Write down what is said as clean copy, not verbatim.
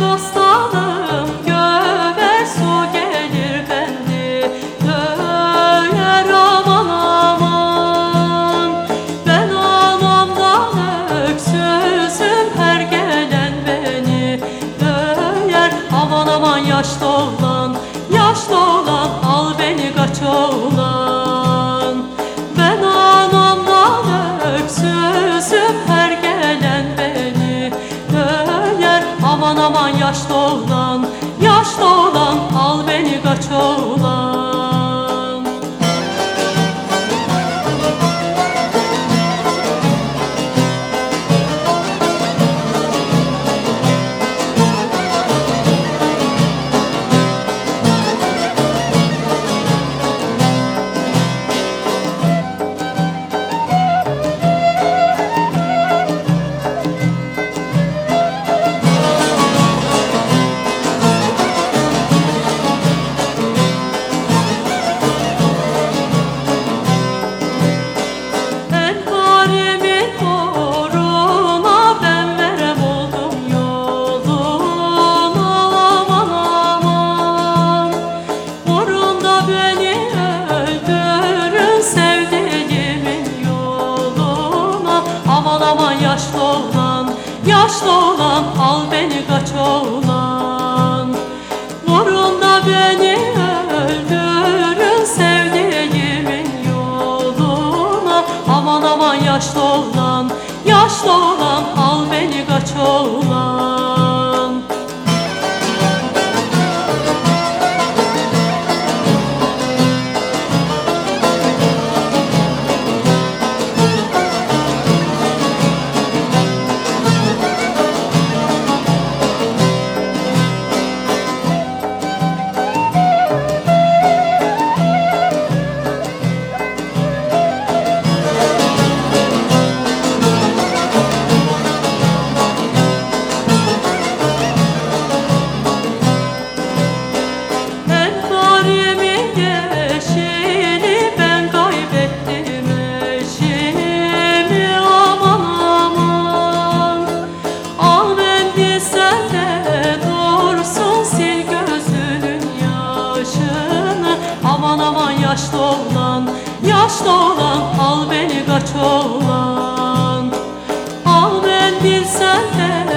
bostanım göver, su gelir beni döyer aman aman. Ben anamdan öksüzüm, her gelen beni döyer aman aman. Yaşlı oğlan, yaşlı oğlan, al beni kaç oğlan. Ben anamdan öksüzüm, her gelen beni döyer aman aman. Yaşlı oğlan, yaşlı oğlan, al beni kaç oğlan. Aman aman yaşlı oğlan, yaşlı oğlan, al beni kaç oğlan. Vurun da beni öldürün sevdiğimin yoluna. Aman aman yaşlı oğlan, yaşlı oğlan, al beni kaç oğlan. Aman aman yaşlı oğlan, yaşlı oğlan, al beni kaç oğlan. Al mendil sende